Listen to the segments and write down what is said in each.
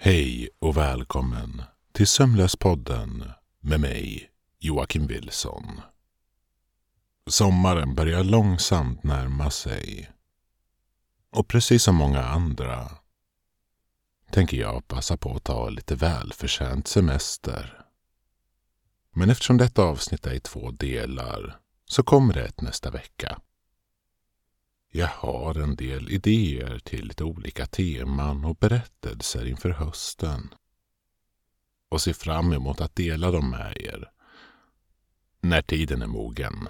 Hej och välkommen till Sömnlöspodden med mig, Joakim Wilson. Sommaren börjar långsamt närma sig. Och precis som många andra tänker jag passa på att ta lite välförtjänt semester. Men eftersom detta avsnitt är i 2 delar så kommer det ett nästa vecka. Jag har en del idéer till lite olika teman och berättelser inför hösten. Och ser fram emot att dela dem med er när tiden är mogen.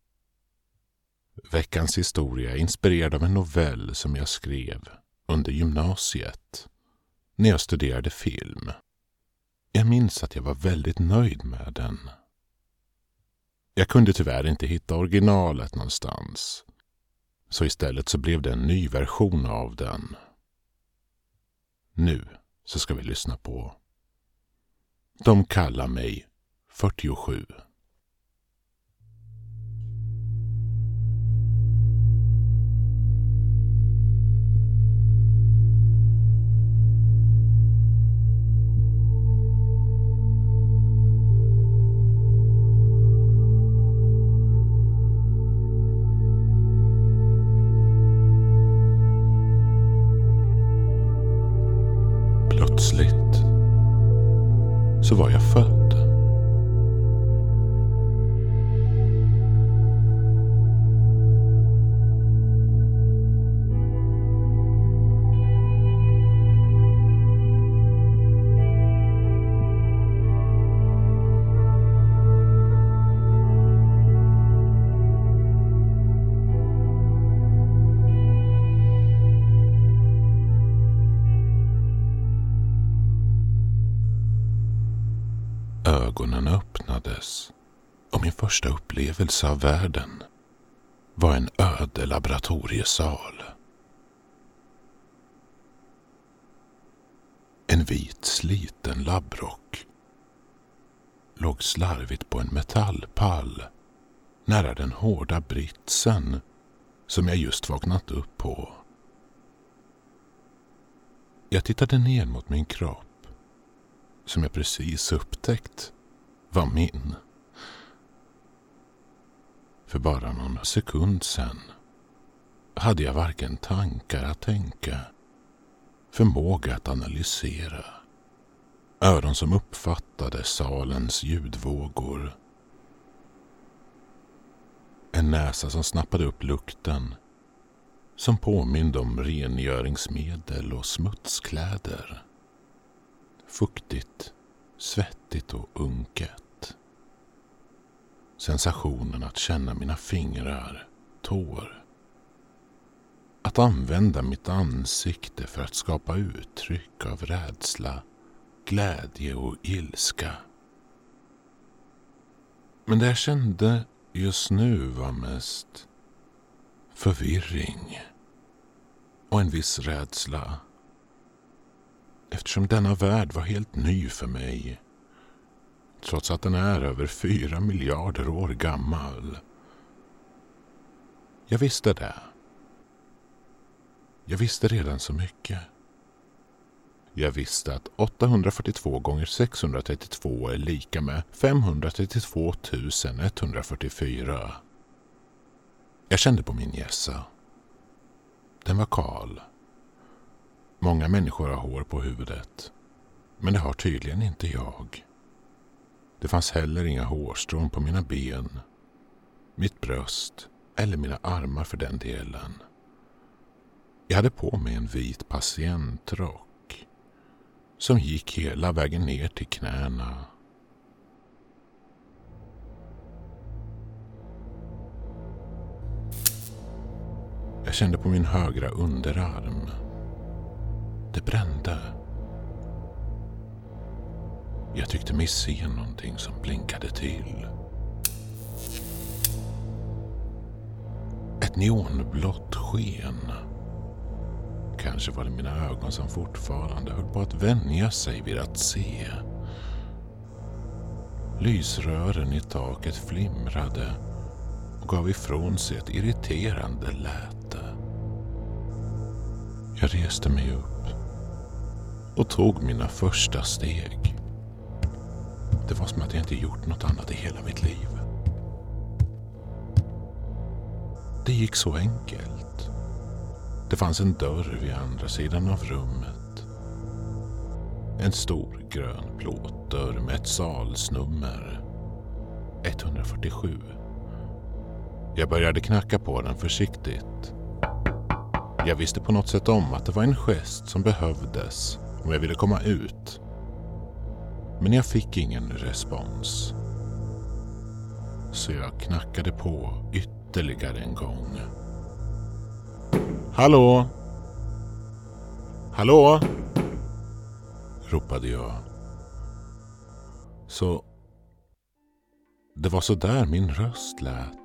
Veckans historia är inspirerad av en novell som jag skrev under gymnasiet när jag studerade film. Jag minns att jag var väldigt nöjd med den. Jag kunde tyvärr inte hitta originalet någonstans. Så istället så blev det en ny version av den. Nu så ska vi lyssna på De kallar mig 47. Plötsligt så var jag född. Ögonen öppnades och min första upplevelse av världen var en öde laboratoriesal. En vit sliten labbrock låg slarvigt på en metallpall nära den hårda britsen som jag just vaknat upp på. Jag tittade ner mot min kropp som jag precis upptäckt var min. För bara någon sekund sedan hade jag varken tankar att tänka, förmåga att analysera, öron som uppfattade salens ljudvågor, en näsa som snappade upp lukten som påminde om rengöringsmedel och smutskläder. Fuktigt, svettigt och unket. Sensationen att känna mina fingrar, tår. Att använda mitt ansikte för att skapa uttryck av rädsla, glädje och ilska. Men det jag kände just nu var mest förvirring och en viss rädsla. Eftersom denna värld var helt ny för mig, trots att den är över 4 miljarder år gammal. Jag visste det. Jag visste redan så mycket. Jag visste att 842 gånger 632 är lika med 532 144. Jag kände på min hjässa. Den var kal. Många människor har hår på huvudet, men det har tydligen inte jag. Det fanns heller inga hårstrån på mina ben, mitt bröst eller mina armar för den delen. Jag hade på mig en vit patientrock som gick hela vägen ner till knäna. Jag kände på min högra underarm. Det brände. Jag tyckte mig se någonting som blinkade till. Ett neonblått sken. Kanske var det mina ögon som fortfarande höll på att vänja sig vid att se. Lysrören i taket flimrade och gav ifrån sig ett irriterande läte. Jag reste mig upp och tog mina första steg. Det var som att jag inte gjort något annat i hela mitt liv. Det gick så enkelt. Det fanns en dörr vid andra sidan av rummet. En stor grön plåtdörr med ett salsnummer. 147. Jag började knacka på den försiktigt. Jag visste på något sätt om att det var en gest som behövdes om jag ville komma ut. Men jag fick ingen respons. Så jag knackade på ytterligare en gång. Hallå? Hallå? Ropade jag. Så det var så där min röst lät.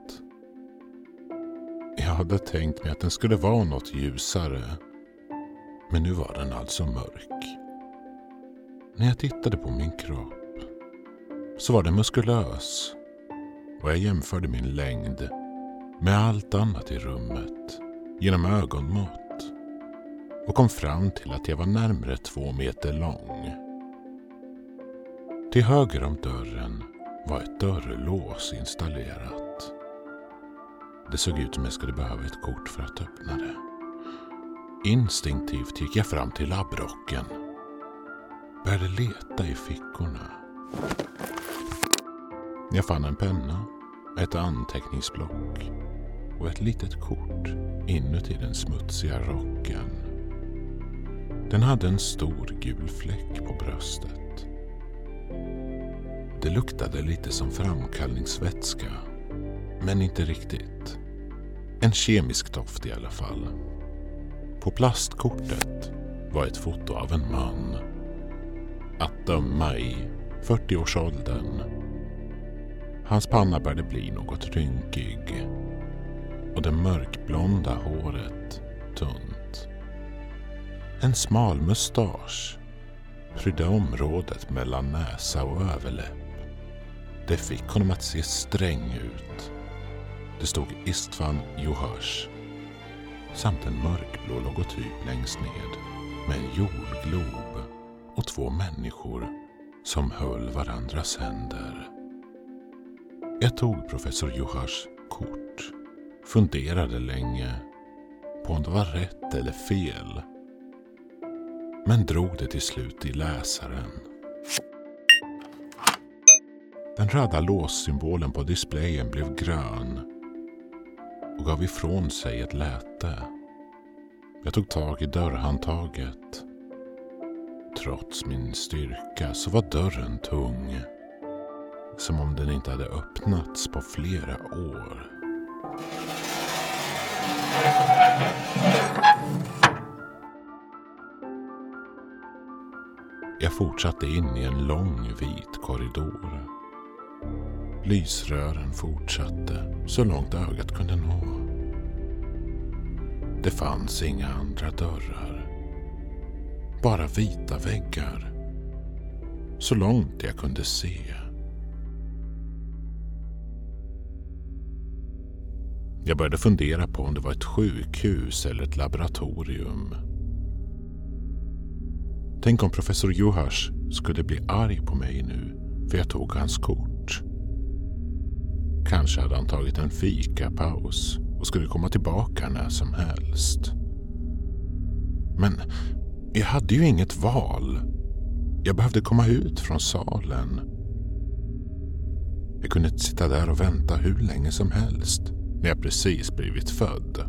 Jag hade tänkt mig att den skulle vara något ljusare. Men nu var den alltså mörk. När jag tittade på min kropp så var den muskulös. Och jag jämförde min längd med allt annat i rummet genom ögonmått. Och kom fram till att jag var närmare 2 meter lång. Till höger om dörren var ett dörrlås installerat. Det såg ut som jag skulle behöva ett kort för att öppna det. Instinktivt gick jag fram till labbrocken. Började leta i fickorna. Jag fann en penna, ett anteckningsblock och ett litet kort inuti den smutsiga rocken. Den hade en stor gul fläck på bröstet. Det luktade lite som framkallningsvätska, men inte riktigt. En kemisk doft i alla fall. På plastkortet var ett foto av en man. Att döma i 40-årsåldern. Hans panna började bli något rynkig och det mörkblonda håret tunt. En smal mustasch prydde området mellan näsa och överläpp. Det fick honom att se sträng ut. Det stod Istvan Juhas samt en mörkblå logotyp längst ned med en jordglob och 2 människor som höll varandras händer. Jag tog professor Juhas kort, funderade länge på om det var rätt eller fel, men drog det till slut i läsaren. Den röda låssymbolen på displayen blev grön och gav ifrån sig ett läte. Jag tog tag i dörrhandtaget. Trots min styrka så var dörren tung. Som om den inte hade öppnats på flera år. Jag fortsatte in i en lång vit korridor. Lysrören fortsatte så långt ögat kunde nå. Det fanns inga andra dörrar. Bara vita väggar. Så långt jag kunde se. Jag började fundera på om det var ett sjukhus eller ett laboratorium. Tänk om professor Juhas skulle bli arg på mig nu för jag tog hans kort. Kanske hade han tagit en fikapaus och skulle komma tillbaka när som helst. Men jag hade ju inget val. Jag behövde komma ut från salen. Jag kunde inte sitta där och vänta hur länge som helst när jag precis blivit född.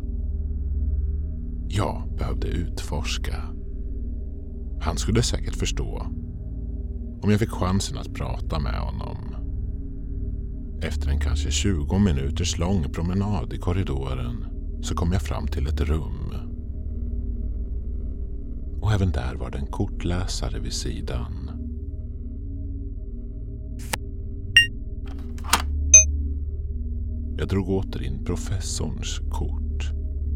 Jag behövde utforska. Han skulle säkert förstå om jag fick chansen att prata med honom. Efter en kanske 20 minuters lång promenad i korridoren så kom jag fram till ett rum. Och även där var det en kortläsare vid sidan. Jag drog åter in professorns kort.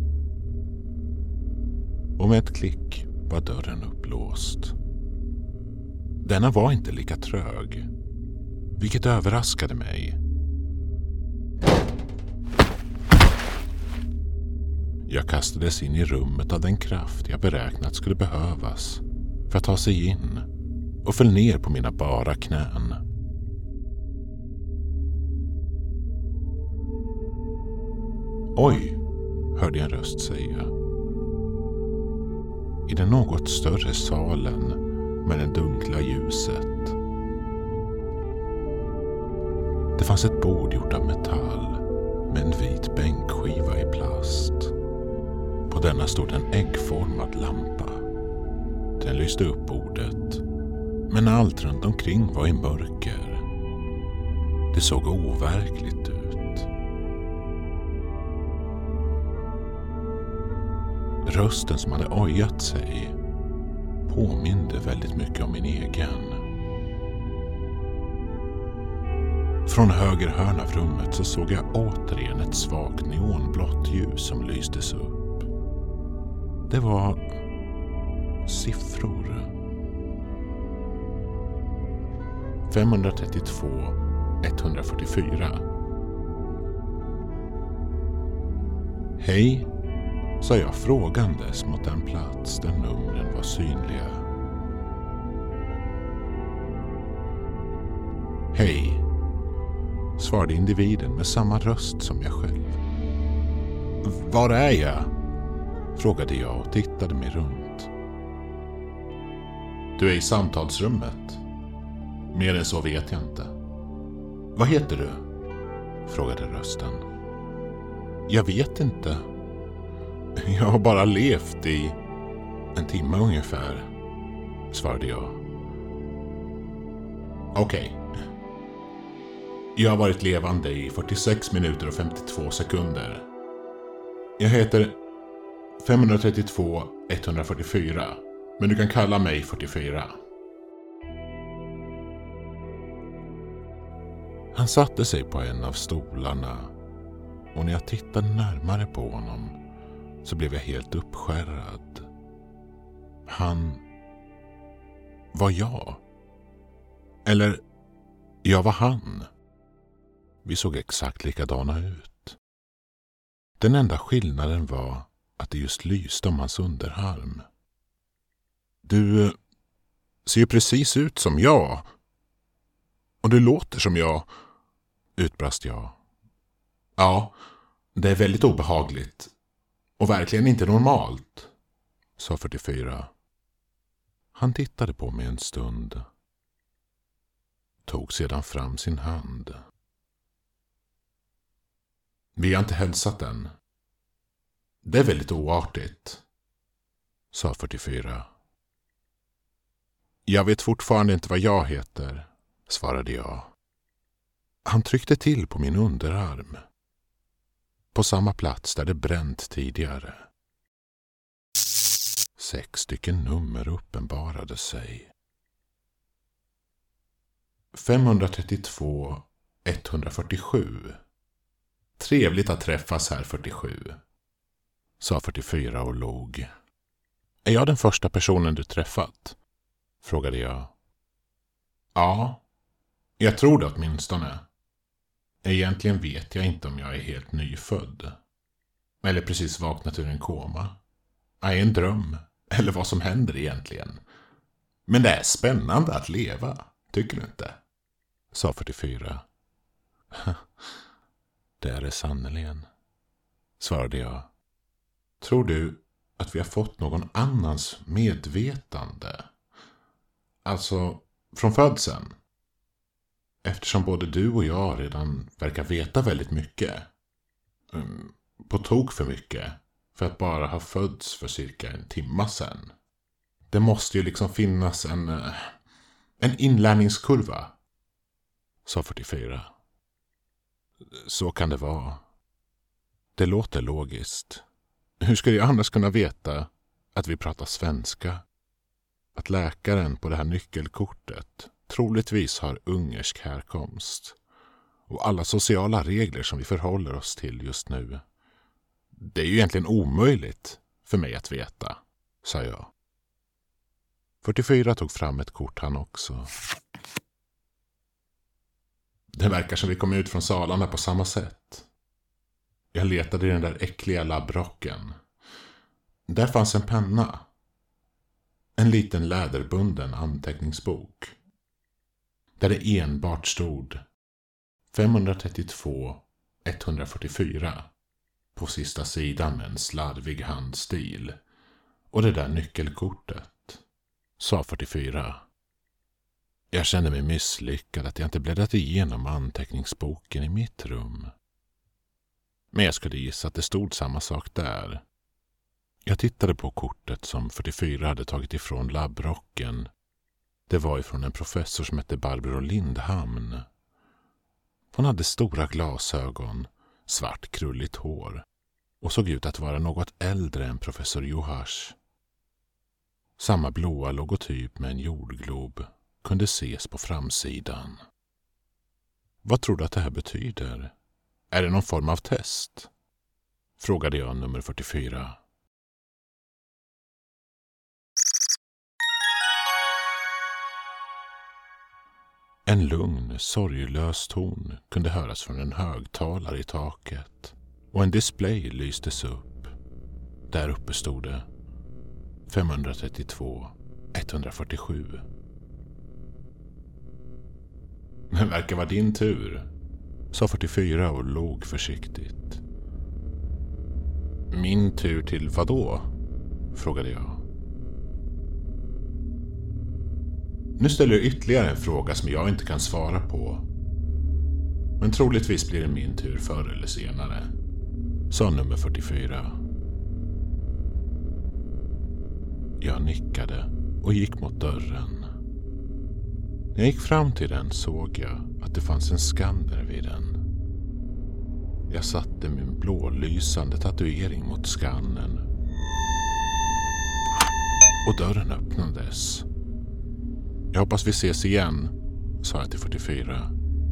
Och med ett klick var dörren upplåst. Denna var inte lika trög, vilket överraskade mig. Jag kastades in i rummet av den kraft jag beräknat skulle behövas för att ta sig in och föll ner på mina bara knän. Oj, hörde jag en röst säga. I den något större salen med det dunkla ljuset. Det fanns ett bord gjort av metall med en vit bänkskiva i plast. På denna stod en äggformad lampa. Den lyste upp bordet, men allt runt omkring var i mörker. Det såg overkligt ut. Rösten som hade ojat sig påminde väldigt mycket om min egen. Från höger hörn av rummet så såg jag återigen ett svagt neonblått ljus som lystes upp. Det var siffror. 532, 144. Hej, sa jag frågandes mot den plats där numren var synliga. Hej, svarade individen med samma röst som jag själv. Var är jag? Frågade jag och tittade mig runt. Du är i samtalsrummet. Mer än så vet jag inte. Vad heter du? Frågade rösten. Jag vet inte. Jag har bara levt i en timme ungefär, svarade jag. Okej. Jag har varit levande i 46 minuter och 52 sekunder. Jag heter 532 144, men du kan kalla mig 44. Han satte sig på en av stolarna och när jag tittade närmare på honom så blev jag helt uppskärrad. Han var jag. Eller jag var han. Vi såg exakt likadana ut. Den enda skillnaden var att det just lyste om hans underarm. Du ser ju precis ut som jag. Och du låter som jag, utbrast jag. Ja, det är väldigt obehagligt. Och verkligen inte normalt, sa 44. Han tittade på mig en stund. Tog sedan fram sin hand. Vi har inte hälsat än. Det är väldigt oartigt, sa 44. Jag vet fortfarande inte vad jag heter, svarade jag. Han tryckte till på min underarm. På samma plats där det bränt tidigare. 6 stycken nummer uppenbarade sig. 532 147. Trevligt att träffas här 47, sa 44 och log. Är jag den första personen du träffat? Frågade jag. Ja, jag tror det åtminstone. Egentligen vet jag inte om jag är helt nyfödd. Eller precis vaknat ur en koma. Jag är en dröm. Eller vad som händer egentligen. Men det är spännande att leva, tycker du inte? Sa 44. Det är det sannoliken, svarade jag. Tror du att vi har fått någon annans medvetande? Alltså från födseln? Eftersom både du och jag redan verkar veta väldigt mycket. På tok för mycket. För att bara ha fötts för cirka en timme sedan. Det måste ju liksom finnas en inlärningskurva, sa 44. Så kan det vara. Det låter logiskt. Hur skulle jag annars kunna veta att vi pratar svenska? Att läkaren på det här nyckelkortet troligtvis har ungersk härkomst. Och alla sociala regler som vi förhåller oss till just nu. Det är ju egentligen omöjligt för mig att veta, sa jag. 44 tog fram ett kort han också. Det verkar som vi kom ut från salarna på samma sätt. Jag letade i den där äckliga labbrocken. Där fanns en penna. en liten läderbunden anteckningsbok där det enbart stod 532 144 på sista sidan med en slarvig handstil, och det där nyckelkortet sa 44. Jag kände mig misslyckad att jag inte bläddrat igenom anteckningsboken i mitt rum. Men jag skulle gissa att det stod samma sak där. Jag tittade på kortet som 44 hade tagit ifrån labbrocken. Det var ifrån en professor som hette Barbro Lindhamn. Hon hade stora glasögon, svart krulligt hår och såg ut att vara något äldre än professor Juhas. Samma blåa logotyp med en jordglob kunde ses på framsidan. Vad tror du att det här betyder? Är det någon form av test? Frågade jag nummer 44. En lugn, sorglös ton kunde höras från en högtalare i taket och en display lystes upp. Där uppe stod det 532 147. Det verkar vara din tur, sa 44 och log försiktigt. Min tur till vad då? Frågade jag. Nu ställer jag ytterligare en fråga som jag inte kan svara på. Men troligtvis blir det min tur förr eller senare, sa nummer 44. Jag nickade och gick mot dörren. När jag gick fram till den såg jag att det fanns en skanner vid den. Jag satte min blålysande tatuering mot skannern och dörren öppnades. Jag hoppas vi ses igen, sa jag till 44.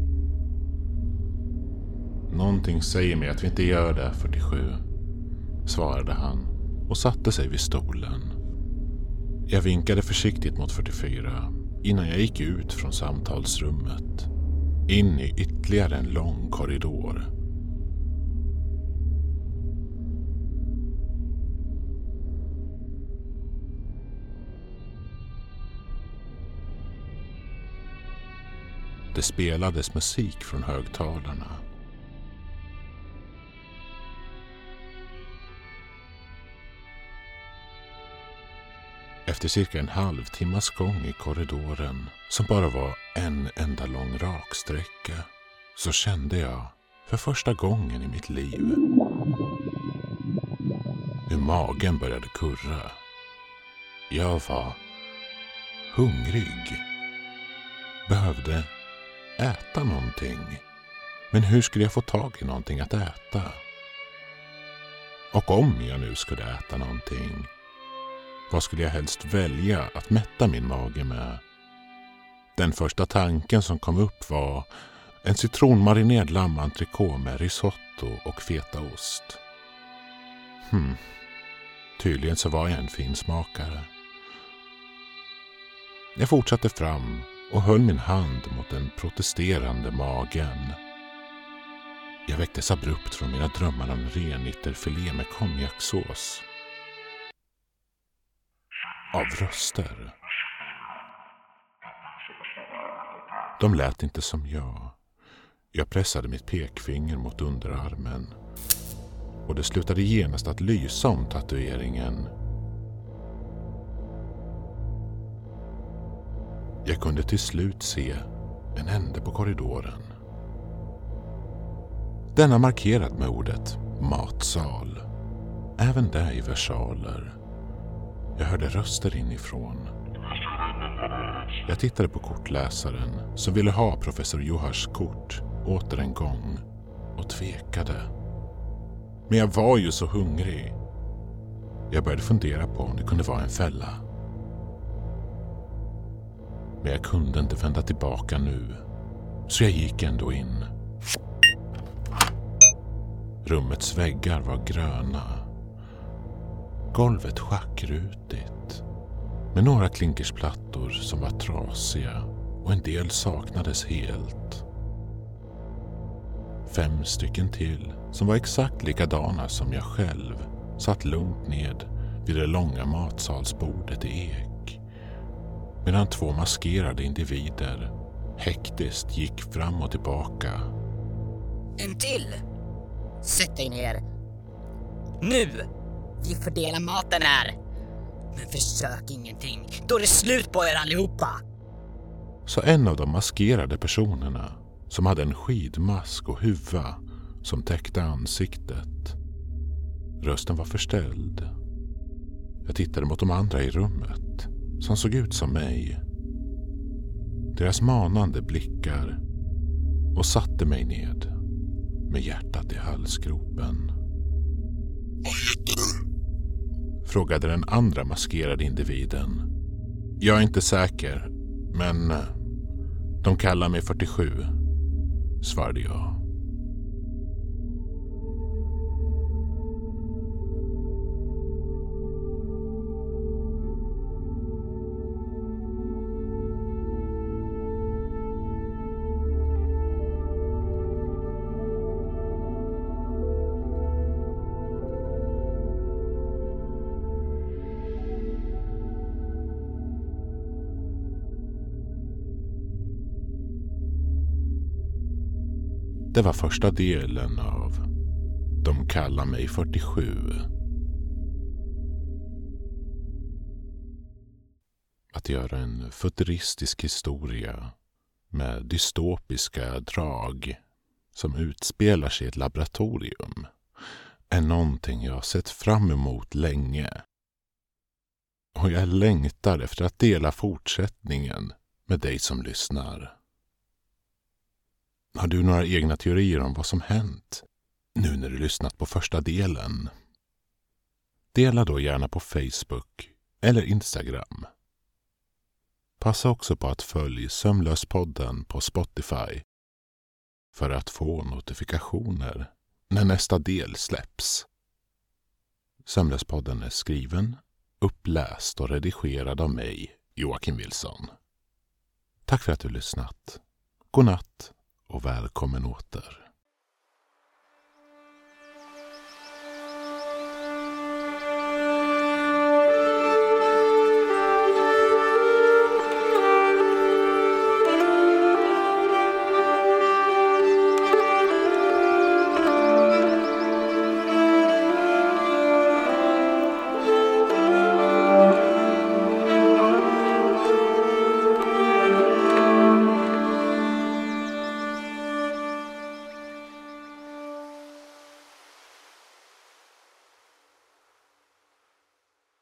Någonting säger mig att vi inte gör det, 47, svarade han och satte sig vid stolen. Jag vinkade försiktigt mot 44 innan jag gick ut från samtalsrummet, in i ytterligare en lång korridor. Det spelades musik från högtalarna. Efter cirka en halvtimmas gång i korridoren, som bara var en enda lång raksträcka, så kände jag för första gången i mitt liv hur magen började kurra. Jag var hungrig. Behövde äta någonting. Men hur skulle jag få tag i någonting att äta? Och om jag nu skulle äta någonting, vad skulle jag helst välja att mätta min mage med? Den första tanken som kom upp var en citronmarinerad lammentrikå med risotto och fetaost. Tydligen så var jag en finsmakare. Jag fortsatte fram och höll min hand mot den protesterande magen. Jag väcktes abrupt från mina drömmar om renitterfilé med konjaksås. Av röster. De lät inte som jag. Jag pressade mitt pekfinger mot underarmen. Och det slutade genast att lysa om tatueringen. Jag kunde till slut se en ände på korridoren. Denna markerad med ordet matsal. Även där i versaler. Jag hörde röster inifrån. Jag tittade på kortläsaren som ville ha professor Juhas kort åter en gång och tvekade. Men jag var ju så hungrig. Jag började fundera på om det kunde vara en fälla. Men jag kunde inte vända tillbaka nu, så jag gick ändå in. Rummets väggar var gröna. Golvet schackrutigt, med några klinkersplattor som var trasiga och en del saknades helt. 5 stycken till, som var exakt likadana som jag själv, satt lugnt ned vid det långa matsalsbordet i ek medan 2 maskerade individer hektiskt gick fram och tillbaka. En till! Sätt dig ner. Nu! Vi fördelar maten här. Men försök ingenting. Då är det slut på er allihopa. Så en av de maskerade personerna, som hade en skidmask och huva som täckte ansiktet. Rösten var förställd. Jag tittade mot de andra i rummet, som såg ut som mig. Deras manande blickar och satte mig ned med hjärtat i halsgropen. Vad heter du? Frågade den andra maskerade individen. Jag är inte säker, men de kallar mig 47, svarade jag. Det var första delen av De kallar mig 47. Att göra en futuristisk historia med dystopiska drag som utspelar sig i ett laboratorium är någonting jag har sett fram emot länge. Och jag längtar efter att dela fortsättningen med dig som lyssnar. Har du några egna teorier om vad som hänt nu när du lyssnat på första delen? Dela då gärna på Facebook eller Instagram. Passa också på att följa Sömnlöspodden på Spotify för att få notifikationer när nästa del släpps. Sömnlöspodden är skriven, uppläst och redigerad av mig, Joakim Wilson. Tack för att du lyssnat. God natt och välkommen åter.